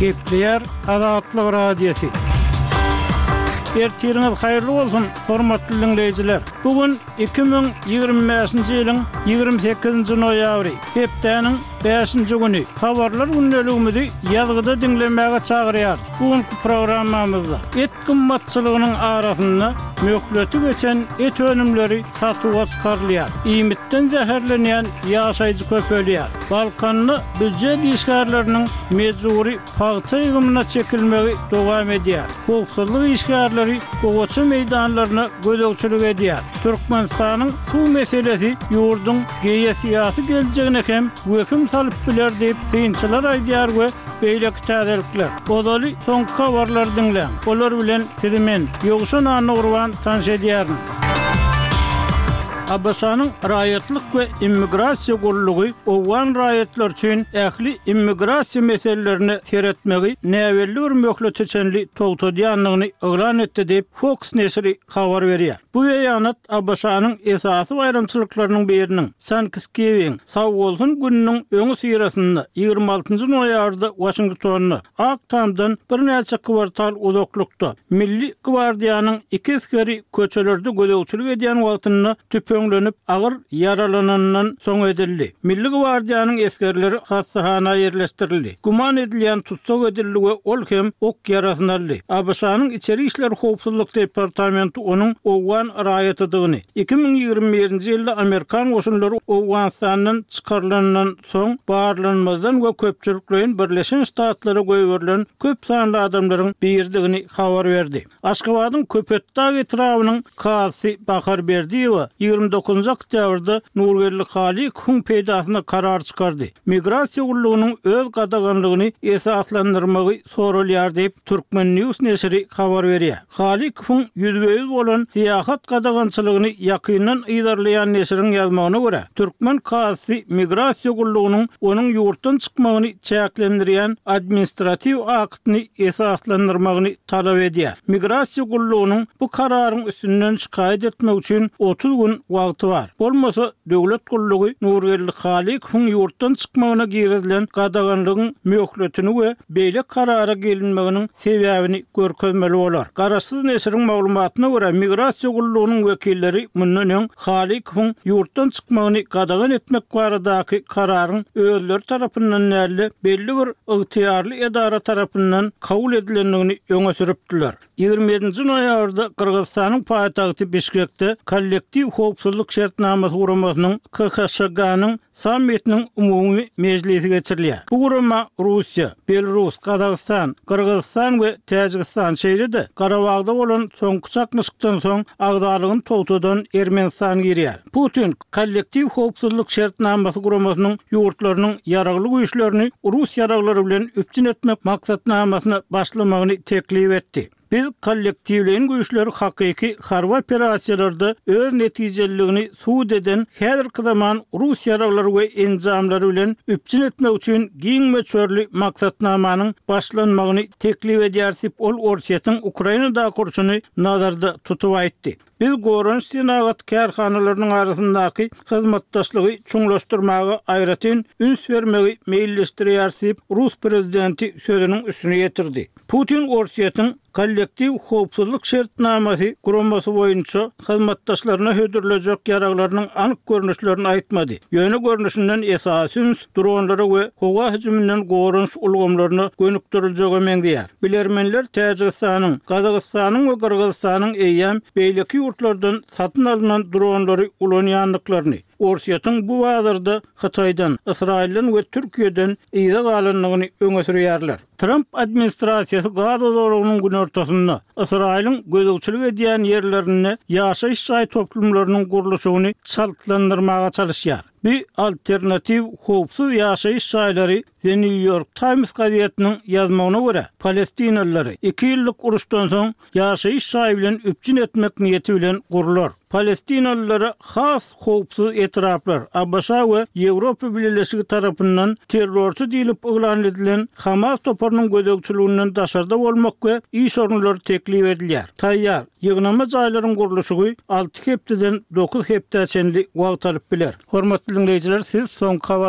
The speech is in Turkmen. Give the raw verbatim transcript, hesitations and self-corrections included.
Gepleyer Azatlyk Radiosu. Ertiriniz hayırlı olsun, hormatly dinleyijiler. Bugün iki bin ýygrimi beşinji ýylyň ýygrimi sekizinji noýabry, hepdeniň beşinji güni. Habarlar gündeligimizi ýazgyda dinlemäge çagyrýar. Bugünkü programmamyzda et gymmatçylygynyň arasynda mökleti geçen et önümleri satyga çykarylýar. İýmitden zäherlenýän ýaşaýjy köpelýär. Balkanly büdjet işgärleriniň mejburi paýta ýygymyna çekilmegi dowam edýär. Howpsuzlyk işgärleri Gowaçy meýdanlaryna gödөгçilik edýär. Türkmenistanyň bu meselesi ýurdun geýesiýasy geljegine hem weküm salyp biler diýip synçylar aýdýar we beýleki täzelikler. Bodaly soňky habarlar dinleň. Olar bilen sizimen ýogşan anagurwan tanış edýärin. Abbasanyň raýatlyk we immigrasiýa gurulugy owan raýatlar üçin ähli immigrasiýa meselelerini seretmegi näwelli bir möhleteçenli togtadýanlygyny oglan etdi diýip Fox nesri habar berýär. Bu ýanat Abbasanyň esasy baýramçylyklarynyň biriniň Thanksgiving sawolsun gününiň öňü syrasynda ýygrimi altynjy noýabrda Washingtonyň Aktamdan bir näçe kwartal uzaklykda Milli Gwardiýanyň iki askeri köçelerde gödөгçilik edýän wagtyny tüpöňlenip agyr yaralanandan soň edildi. Milli Gwardiýanyň askerleri hassahana ýerleşdirildi. Guman edilýän tutsak edildi we ol hem ok yaralandy. Abbasanyň içeri işler howpsuzlyk departamenti onuň owan raýatydygyny iki bin ýygrimi birinji ýylda Amerikan goşunlary Owganistanyň çykarylanynyň soň barlanmadan we köpçüliklerin Birleşen Ştatlara göýberilen köp sanly adamlaryň birdigini habar berdi. Aşgabatyň Köpetdağ etrawynyň kasy Bahar Berdiýewa ýygrimi dokuzunjy oktýabrda Nurgelli Halik hun peýdasyna karar çykardy. Migrasiýa gurulugynyň öz gadaganlygyny esaslandyrmagy sorulýar diýip Türkmen News nesri habar berýär. Halik hun ýüzbeýiz bolan siýasat gadagançylygyny ýakyndan ýydarlaýan nesriň ýazmagyna görä, Türkmen kasy migrasiýa gurulugynyň onuň ýurtdan çykmagyny çäklendirýän administrativ aktny esaslandyrmagyny talap edýär. Migrasiýa gurulugynyň bu kararyň üstünden şikayet etmek üçin otuz gün wagty bar. Bolmasa döwlet gurulugy Nurgelli Halik hun ýurtdan çykmagyna girdilen gadaganlygyň möhletini we beýle karara gelinmeginiň sebäbini görkezmeli bolar. Garaşsyz nesriň maglumatyna görä migrasiýa gurulugynyň wekilleri mundan öň Halik hun ýurtdan çykmagyny gadagan etmek baradaky kararyň özleri tarapyndan näle belli bir ygtyýarly edara tarapyndan kabul edilendigini öňe sürüpdiler. ýygrimi ýedinji noýabrda Kyrgyzstanyň paýtagty Bişkekde kollektiv howpsuzlyk şertnamasy guramasynyň K H S G-nyň sammitiniň umumy mejlisi geçirilýär. Bu gurama Russiýa, Belarus, Kazakystan, Kyrgyzstan we Täjikistan şeýrede Garabagda bolan soňky çakmyşykdan soň agdalygyny togtadan Ermenistan girýär. Putin kollektiv howpsuzlyk şertnamasy guramasynyň ýurtlarynyň ýaragly güýçlerini Rus ýaraglary bilen üpçün etmek maksatnamasyna başlamagyny teklip etdi. Biz kollektivlerin güýçleri hakyky harba operasiýalarda öz netijeligini suwd eden häzirki zaman Rus ýaraglary we enjamlary bilen üpçün etmek üçin giňme çörli maksatnamanyň başlanmagyny teklip edýär diýip ol Orsiýatyň Ukrainada kurşuny nazarda tutup aýtdy. Biz Goranç senagat kärhanalarynyň arasyndaky hyzmatdaşlygy çuňlaşdyrmagy aýratyn üns bermegi meýilleşdirýär diýip Rus prezidenti sözüniň üstüne getirdi. Putin Orsiýatyň kollektiv howpsuzlyk şertnamasy guramasy boýunça hyzmatdaşlaryna hödürlejek ýaraglarynyň anyk görnüşlerini aýtmady. Ýöne görnüşinden esasyn dronlary we howa hüjümünden Goranç ulgamlaryna gönükdiriljegi meňdýär. Bilermenler Täjikistanyň, Kazakystanyň we Kyrgyzstanyň eýýäm beýleki ýurtlardan satyn alynan dronlary ulanýanlyklaryny, Orsiýatyň bu wagtda Hataýdan, Israilden we Türkiýeden ýyda galanlygyny öňe sürýärler. Trump administrasiýasy Gaza zoragynyň gün ortasynda Israiliň gödөгçilik edýän ýerlerini ýaşaýyş şaý toplumlarynyň gurulşyny çaltlandyrmaga çalışýar. Bir alternativ howpsuz ýaşaýyş şaýlary The New York Times gazetiniň ýazmagyna görä, Palestinalylary iki ýyllyk uruşdan soň ýaşaýyş şaý bilen üpçün etmek niýeti bilen gurular. Palestinalılara has howpsuz etraplar Abbasa we Ýewropa Birleşigi tarapyndan terrorçy diýilip oglan edilen Hamas toparynyň gödөгçiliginden daşarda bolmak we iş ornulary teklip edilýär. Taýýar ýygnama jaýlaryň gurulşy alty hepdeden dokuz hepde çenli wagt alyp biler. Hormatly dinleyijiler, siz soňky